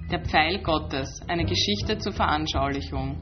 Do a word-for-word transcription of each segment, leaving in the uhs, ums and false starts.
Der Pfeil Gottes, eine Geschichte zur Veranschaulichung.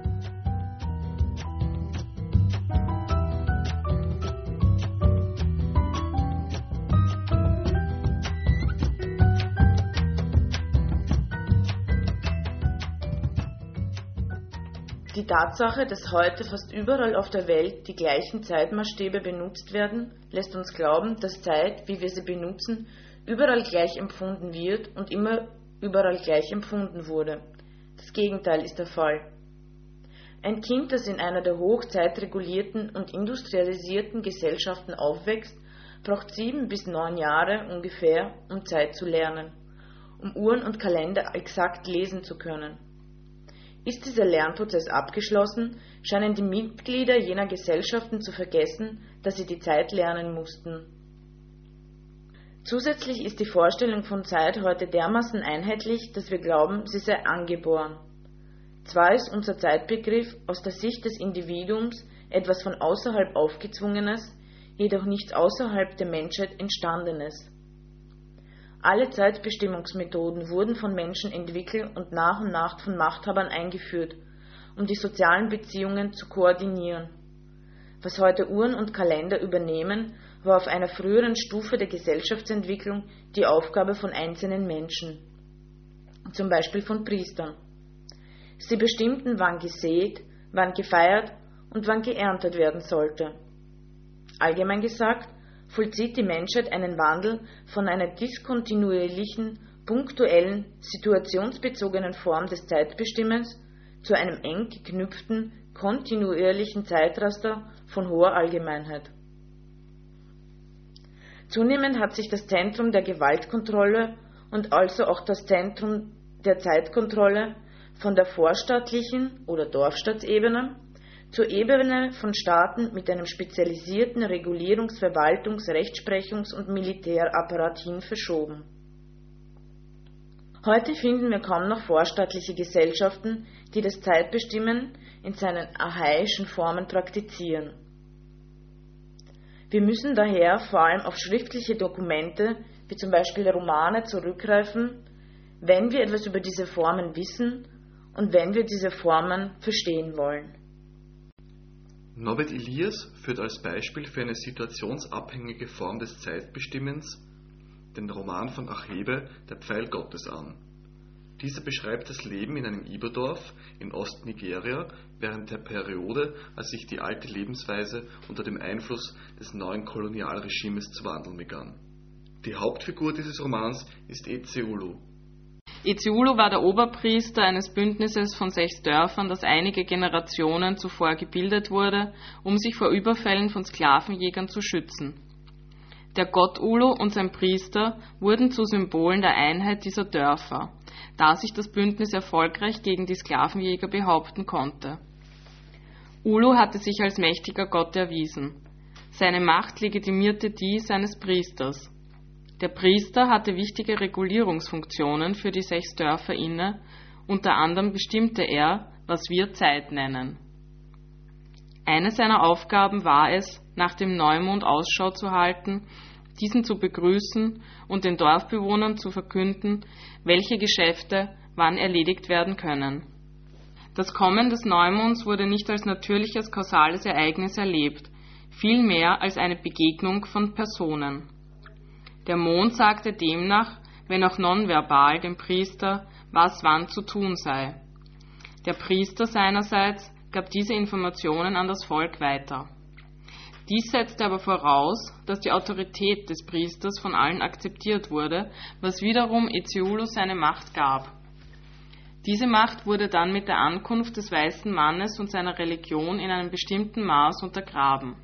Die Tatsache, dass heute fast überall auf der Welt die gleichen Zeitmaßstäbe benutzt werden, lässt uns glauben, dass Zeit, wie wir sie benutzen, überall gleich empfunden wird und immer überall gleich empfunden wurde. Das Gegenteil ist der Fall. Ein Kind, das in einer der hochzeitregulierten und industrialisierten Gesellschaften aufwächst, braucht sieben bis neun Jahre ungefähr, um Zeit zu lernen, um Uhren und Kalender exakt lesen zu können. Ist dieser Lernprozess abgeschlossen, scheinen die Mitglieder jener Gesellschaften zu vergessen, dass sie die Zeit lernen mussten. Zusätzlich ist die Vorstellung von Zeit heute dermaßen einheitlich, dass wir glauben, sie sei angeboren. Zwar ist unser Zeitbegriff aus der Sicht des Individuums etwas von außerhalb Aufgezwungenes, jedoch nichts außerhalb der Menschheit Entstandenes. Alle Zeitbestimmungsmethoden wurden von Menschen entwickelt und nach und nach von Machthabern eingeführt, um die sozialen Beziehungen zu koordinieren. Was heute Uhren und Kalender übernehmen, war auf einer früheren Stufe der Gesellschaftsentwicklung die Aufgabe von einzelnen Menschen, zum Beispiel von Priestern. Sie bestimmten, wann gesät, wann gefeiert und wann geerntet werden sollte. Allgemein gesagt, vollzieht die Menschheit einen Wandel von einer diskontinuierlichen, punktuellen, situationsbezogenen Form des Zeitbestimmens zu einem eng geknüpften, kontinuierlichen Zeitraster von hoher Allgemeinheit. Zunehmend hat sich das Zentrum der Gewaltkontrolle und also auch das Zentrum der Zeitkontrolle von der vorstaatlichen oder Dorfstaatsebene zur Ebene von Staaten mit einem spezialisierten Regulierungs-, Verwaltungs-, Rechtsprechungs- und Militärapparat hin verschoben. Heute finden wir kaum noch vorstaatliche Gesellschaften, die das Zeitbestimmen in seinen archaischen Formen praktizieren. Wir müssen daher vor allem auf schriftliche Dokumente, wie zum Beispiel Romane, zurückgreifen, wenn wir etwas über diese Formen wissen und wenn wir diese Formen verstehen wollen. Norbert Elias führt als Beispiel für eine situationsabhängige Form des Zeitbestimmens den Roman von Achebe, Der Pfeil Gottes, an. Dieser beschreibt das Leben in einem Iberdorf in Ostnigeria während der Periode, als sich die alte Lebensweise unter dem Einfluss des neuen Kolonialregimes zu wandeln begann. Die Hauptfigur dieses Romans ist Ezeulu. Ezeulu war der Oberpriester eines Bündnisses von sechs Dörfern, das einige Generationen zuvor gebildet wurde, um sich vor Überfällen von Sklavenjägern zu schützen. Der Gott Ulu und sein Priester wurden zu Symbolen der Einheit dieser Dörfer, da sich das Bündnis erfolgreich gegen die Sklavenjäger behaupten konnte. Ulu hatte sich als mächtiger Gott erwiesen. Seine Macht legitimierte die seines Priesters. Der Priester hatte wichtige Regulierungsfunktionen für die sechs Dörfer inne, unter anderem bestimmte er, was wir Zeit nennen. Eine seiner Aufgaben war es, nach dem Neumond Ausschau zu halten, diesen zu begrüßen und den Dorfbewohnern zu verkünden, welche Geschäfte wann erledigt werden können. Das Kommen des Neumonds wurde nicht als natürliches kausales Ereignis erlebt, vielmehr als eine Begegnung von Personen. Der Mond sagte demnach, wenn auch nonverbal, dem Priester, was wann zu tun sei. Der Priester seinerseits gab diese Informationen an das Volk weiter. Dies setzte aber voraus, dass die Autorität des Priesters von allen akzeptiert wurde, was wiederum Ezeulu seine Macht gab. Diese Macht wurde dann mit der Ankunft des weißen Mannes und seiner Religion in einem bestimmten Maß untergraben.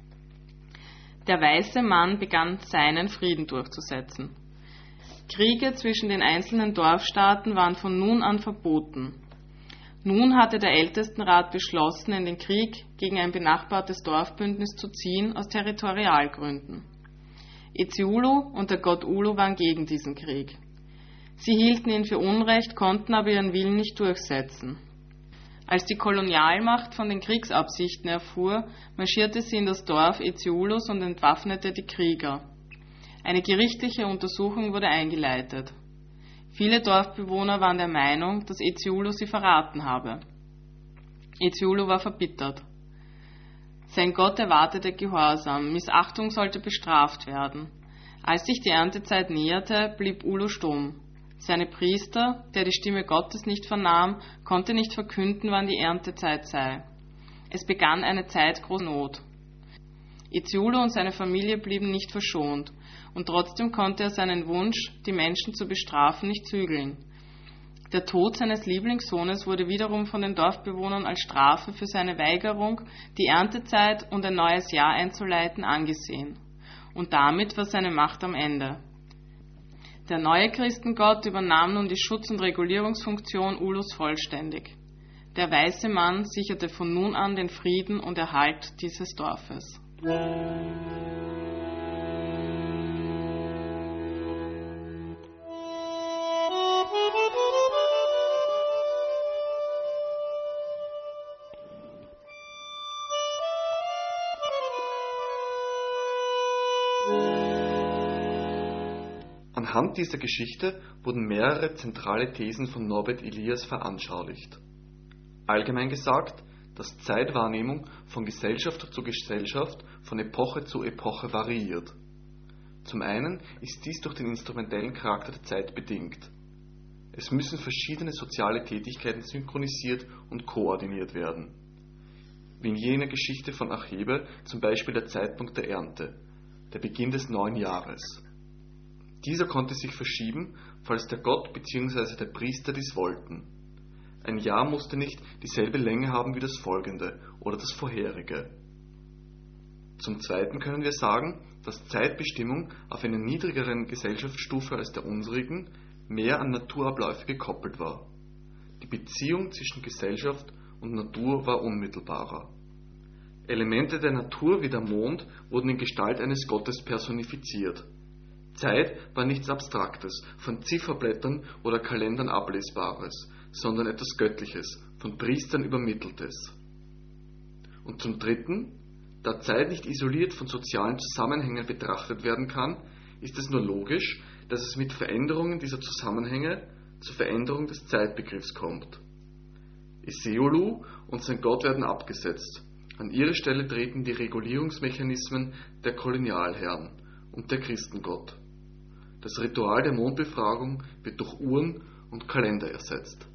Der weiße Mann begann, seinen Frieden durchzusetzen. Kriege zwischen den einzelnen Dorfstaaten waren von nun an verboten. Nun hatte der Ältestenrat beschlossen, in den Krieg gegen ein benachbartes Dorfbündnis zu ziehen, aus Territorialgründen. Ezeulu und der Gott Ulu waren gegen diesen Krieg. Sie hielten ihn für Unrecht, konnten aber ihren Willen nicht durchsetzen. Als die Kolonialmacht von den Kriegsabsichten erfuhr, marschierte sie in das Dorf Ezeulus und entwaffnete die Krieger. Eine gerichtliche Untersuchung wurde eingeleitet. Viele Dorfbewohner waren der Meinung, dass Eziulo sie verraten habe. Eziulo war verbittert. Sein Gott erwartete Gehorsam, Missachtung sollte bestraft werden. Als sich die Erntezeit näherte, blieb Ulo stumm. Seine Priester, der die Stimme Gottes nicht vernahm, konnte nicht verkünden, wann die Erntezeit sei. Es begann eine Zeit großer Not. Eziulo und seine Familie blieben nicht verschont, und trotzdem konnte er seinen Wunsch, die Menschen zu bestrafen, nicht zügeln. Der Tod seines Lieblingssohnes wurde wiederum von den Dorfbewohnern als Strafe für seine Weigerung, die Erntezeit und ein neues Jahr einzuleiten, angesehen. Und damit war seine Macht am Ende. Der neue Christengott übernahm nun die Schutz- und Regulierungsfunktion Ulos vollständig. Der weiße Mann sicherte von nun an den Frieden und Erhalt dieses Dorfes. Anhand dieser Geschichte wurden mehrere zentrale Thesen von Norbert Elias veranschaulicht. Allgemein gesagt, dass Zeitwahrnehmung von Gesellschaft zu Gesellschaft, von Epoche zu Epoche variiert. Zum einen ist dies durch den instrumentellen Charakter der Zeit bedingt. Es müssen verschiedene soziale Tätigkeiten synchronisiert und koordiniert werden. Wie in jener Geschichte von Achebe zum Beispiel der Zeitpunkt der Ernte, der Beginn des neuen Jahres. Dieser konnte sich verschieben, falls der Gott bzw. der Priester dies wollten. Ein Jahr musste nicht dieselbe Länge haben wie das folgende oder das vorherige. Zum Zweiten können wir sagen, dass Zeitbestimmung auf einer niedrigeren Gesellschaftsstufe als der unsrigen mehr an Naturabläufe gekoppelt war. Die Beziehung zwischen Gesellschaft und Natur war unmittelbarer. Elemente der Natur wie der Mond wurden in Gestalt eines Gottes personifiziert. Zeit war nichts Abstraktes, von Zifferblättern oder Kalendern ablesbares, sondern etwas Göttliches, von Priestern übermitteltes. Und zum Dritten, da Zeit nicht isoliert von sozialen Zusammenhängen betrachtet werden kann, ist es nur logisch, dass es mit Veränderungen dieser Zusammenhänge zur Veränderung des Zeitbegriffs kommt. Eziulo und sein Gott werden abgesetzt. An ihre Stelle treten die Regulierungsmechanismen der Kolonialherren und der Christengott. Das Ritual der Mondbefragung wird durch Uhren und Kalender ersetzt.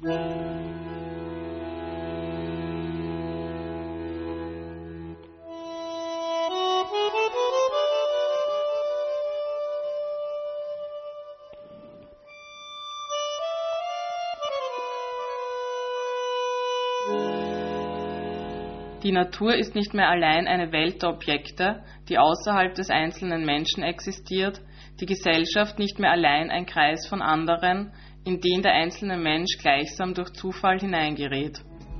Die Natur ist nicht mehr allein eine Welt der Objekte, die außerhalb des einzelnen Menschen existiert, die Gesellschaft nicht mehr allein ein Kreis von anderen, in den der einzelne Mensch gleichsam durch Zufall hineingerät.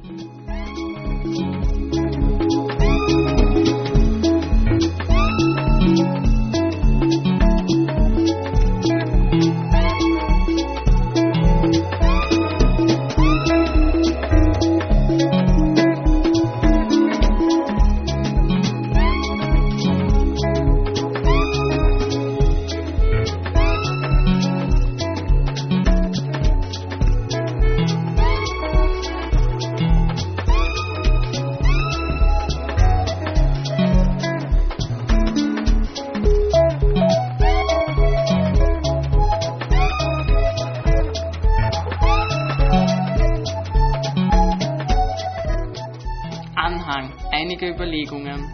Anhang. Einige Überlegungen.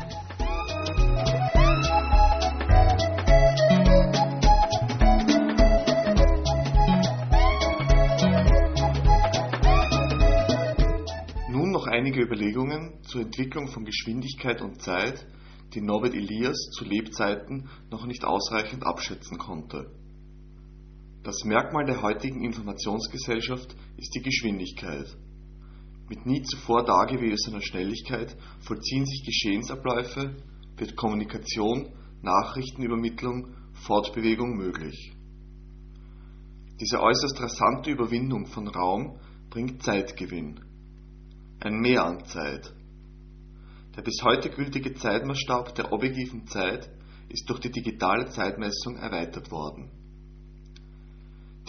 Nun noch einige Überlegungen zur Entwicklung von Geschwindigkeit und Zeit, die Norbert Elias zu Lebzeiten noch nicht ausreichend abschätzen konnte. Das Merkmal der heutigen Informationsgesellschaft ist die Geschwindigkeit. Mit nie zuvor dagewesener Schnelligkeit vollziehen sich Geschehensabläufe, wird Kommunikation, Nachrichtenübermittlung, Fortbewegung möglich. Diese äußerst rasante Überwindung von Raum bringt Zeitgewinn. Ein Mehr an Zeit. Der bis heute gültige Zeitmaßstab der objektiven Zeit ist durch die digitale Zeitmessung erweitert worden.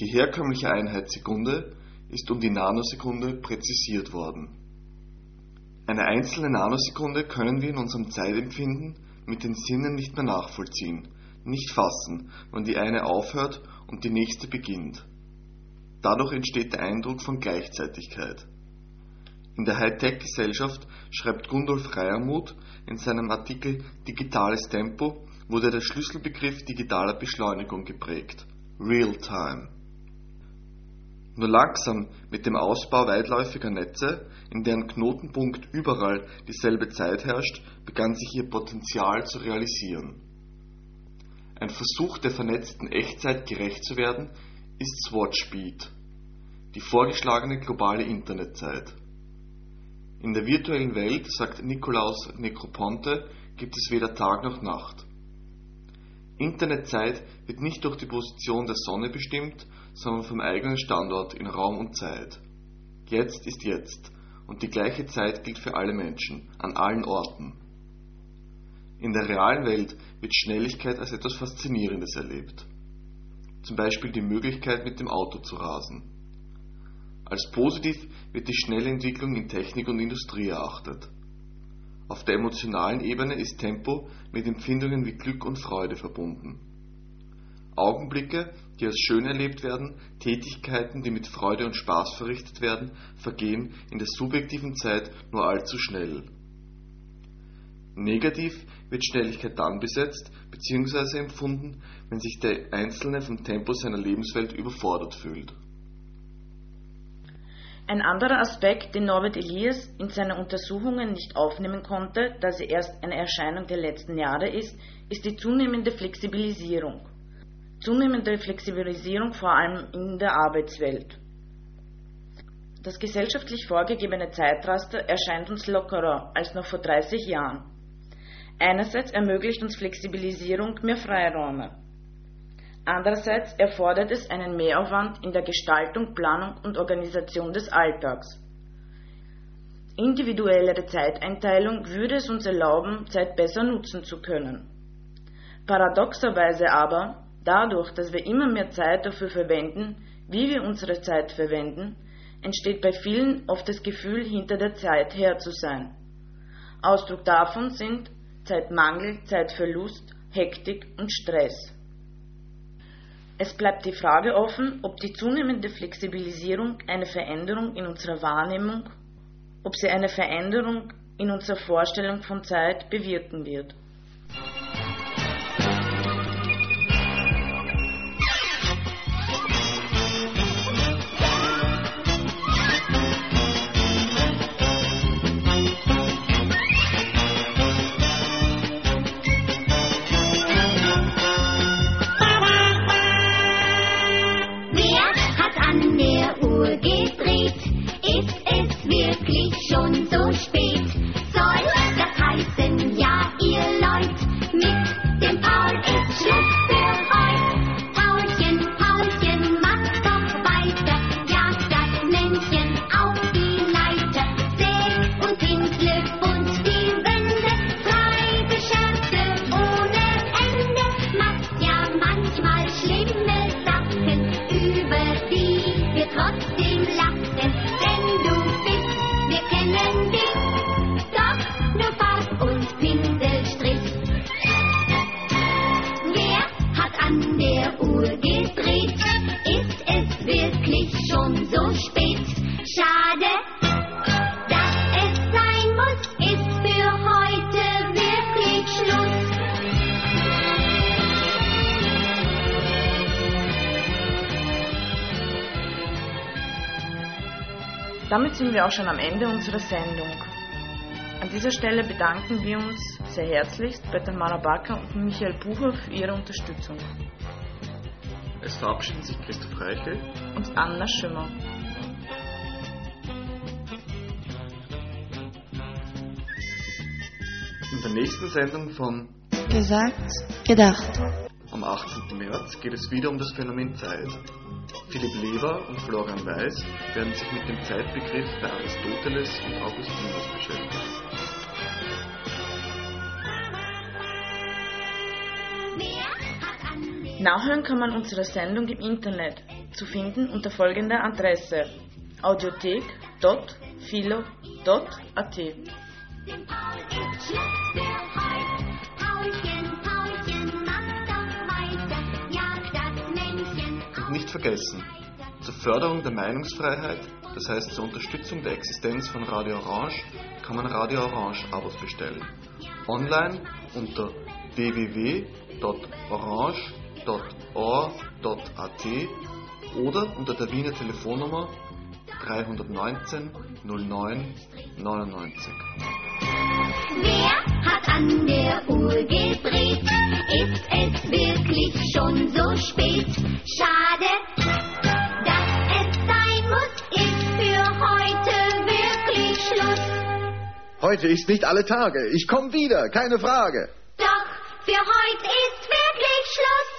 Die herkömmliche Einheit Sekunde ist um die Nanosekunde präzisiert worden. Eine einzelne Nanosekunde können wir in unserem Zeitempfinden mit den Sinnen nicht mehr nachvollziehen, nicht fassen, wann die eine aufhört und die nächste beginnt. Dadurch entsteht der Eindruck von Gleichzeitigkeit. In der Hightech-Gesellschaft, schreibt Gundolf Reiermuth in seinem Artikel Digitales Tempo, wurde der Schlüsselbegriff digitaler Beschleunigung geprägt, Real-Time. Nur langsam mit dem Ausbau weitläufiger Netze, in deren Knotenpunkt überall dieselbe Zeit herrscht, begann sich ihr Potenzial zu realisieren. Ein Versuch der vernetzten Echtzeit gerecht zu werden, ist Swatch Speed, die vorgeschlagene globale Internetzeit. In der virtuellen Welt, sagt Nikolaus Negroponte, gibt es weder Tag noch Nacht. Internetzeit wird nicht durch die Position der Sonne bestimmt, sondern vom eigenen Standort in Raum und Zeit. Jetzt ist jetzt und die gleiche Zeit gilt für alle Menschen, an allen Orten. In der realen Welt wird Schnelligkeit als etwas Faszinierendes erlebt. Zum Beispiel die Möglichkeit, mit dem Auto zu rasen. Als positiv wird die schnelle Entwicklung in Technik und Industrie erachtet. Auf der emotionalen Ebene ist Tempo mit Empfindungen wie Glück und Freude verbunden. Augenblicke, die als schön erlebt werden, Tätigkeiten, die mit Freude und Spaß verrichtet werden, vergehen in der subjektiven Zeit nur allzu schnell. Negativ wird Schnelligkeit dann besetzt bzw. empfunden, wenn sich der Einzelne vom Tempo seiner Lebenswelt überfordert fühlt. Ein anderer Aspekt, den Norbert Elias in seinen Untersuchungen nicht aufnehmen konnte, da sie erst eine Erscheinung der letzten Jahre ist, ist die zunehmende Flexibilisierung. Zunehmende Flexibilisierung vor allem in der Arbeitswelt. Das gesellschaftlich vorgegebene Zeitraster erscheint uns lockerer als noch vor dreißig Jahren. Einerseits ermöglicht uns Flexibilisierung mehr Freiräume. Andererseits erfordert es einen Mehraufwand in der Gestaltung, Planung und Organisation des Alltags. Individuellere Zeiteinteilung würde es uns erlauben, Zeit besser nutzen zu können. Paradoxerweise aber, dadurch, dass wir immer mehr Zeit dafür verwenden, wie wir unsere Zeit verwenden, entsteht bei vielen oft das Gefühl, hinter der Zeit her zu sein. Ausdruck davon sind Zeitmangel, Zeitverlust, Hektik und Stress. Es bleibt die Frage offen, ob die zunehmende Flexibilisierung eine Veränderung in unserer Wahrnehmung, ob sie eine Veränderung in unserer Vorstellung von Zeit bewirken wird. Schon so spät, soll das heißen, ja ihr Leut, mit dem Paul ist Schluss für heut. Paulchen, Paulchen, mach doch weiter, jag das Männchen auf die Leiter. Säg und pinsle bunt die Wände, treibe Scherze ohne Ende, macht ja manchmal schlimme Sachen, über die wir trotzdem lachen, denn du bist, wir kennen dich, doch nur Farb und Pinselstrich. Wer hat an der Uhr gedreht? Ist es wirklich schon so spät? Schade, dass es sein muss, ist für heute wirklich Schluss. Damit sind wir auch schon am Ende unserer Sendung. An dieser Stelle bedanken wir uns sehr herzlichst bei Tamara Backer und Michael Bucher für ihre Unterstützung. Es verabschieden sich Christoph Reichel Und Anna Schimmer. In der nächsten Sendung von Gesagt, gedacht. am achtzehnten März geht es wieder um das Phänomen Zeit. Philipp Lever und Florian Weiß werden sich mit dem Zeitbegriff bei Aristoteles und Augustinus beschäftigen. Nachhören kann man unsere Sendung im Internet zu finden unter folgender Adresse: audiothek punkt philo punkt at. Dem Paul ist Schluss für heut. Paulchen, Paulchen, mach doch weiter. Ja, das Männchen. Und nicht vergessen, zur Förderung der Meinungsfreiheit, das heißt zur Unterstützung der Existenz von Radio Orange, kann man Radio Orange Abos bestellen. Online unter w w w punkt orange punkt org punkt at oder unter der Wiener Telefonnummer drei neunzehn null neun neunundneunzig. Wer hat an der Uhr gedreht? Ist es wirklich schon so spät? Schade, dass es sein muss, ist für heute wirklich Schluss. Heute ist nicht alle Tage. Ich komme wieder, keine Frage. Doch, für heute ist wirklich Schluss.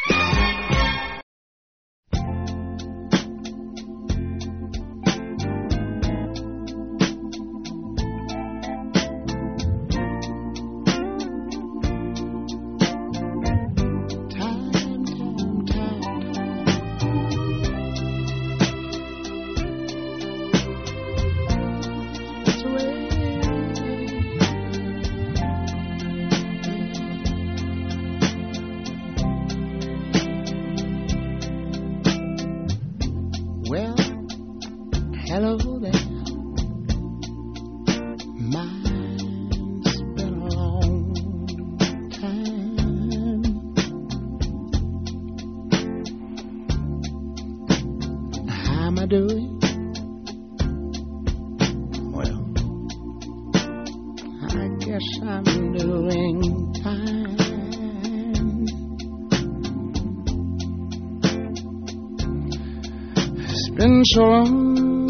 So long,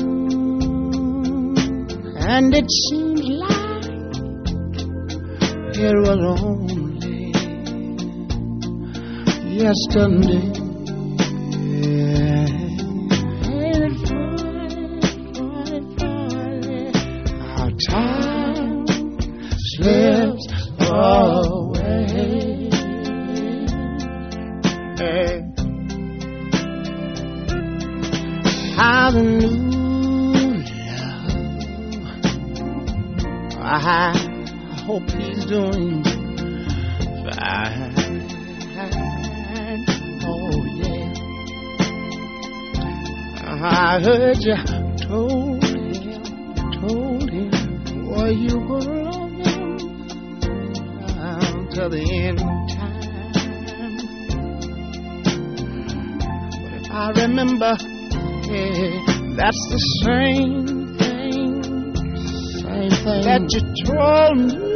and it seems like it was only yesterday. Ain't it funny, funny, funny how time slips away? Hey. How the new love, I hope he's doing fine. Oh yeah, I heard you told him, told him, well you gonna love him till the end of time. But if I remember, yeah, that's the same thing, same thing that you told me.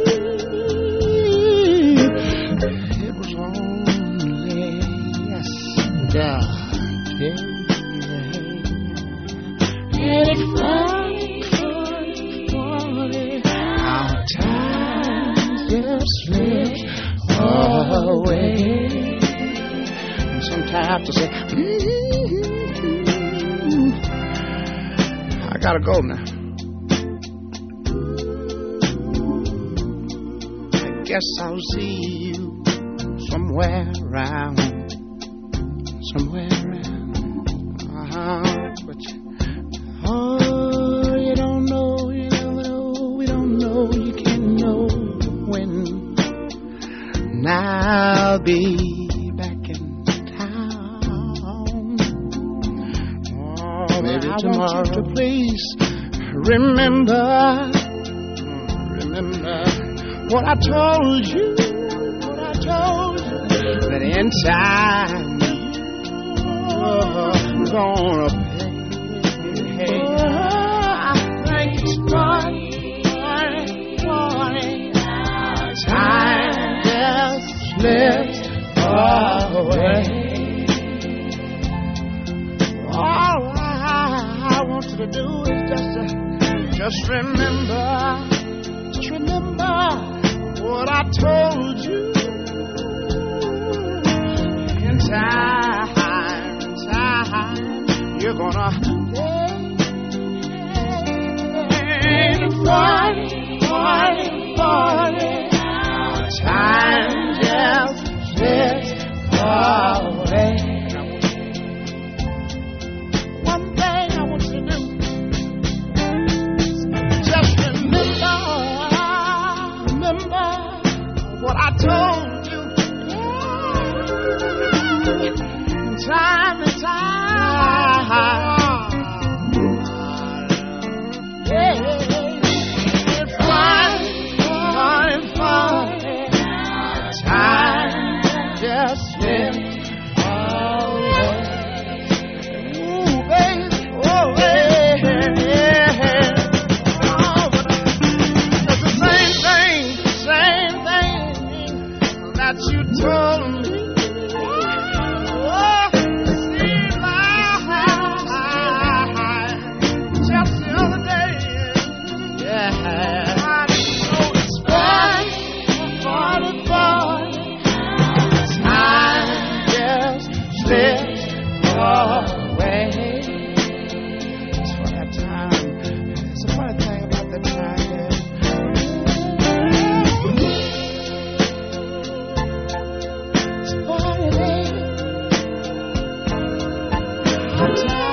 It was only yesterday. And it's funny, funny, funny how time just slips away. And sometimes I say, mm-hmm. I gotta go now. I guess I'll see you somewhere around, somewhere around. Uh-huh. But you, oh, you don't know, you never know, we don't know, you can't know when. And I'll be back in town. Oh, maybe I tomorrow. Want you to please remember, remember what I told you, what I told you, that in time you're gonna pay. Oh, I think it's funny, funny, funny, time just slips away. All I want you to do is just, uh, just remember, just remember what I told you. In time, in time, you're gonna pay. Funny, funny, funny, time just slips away. hard time.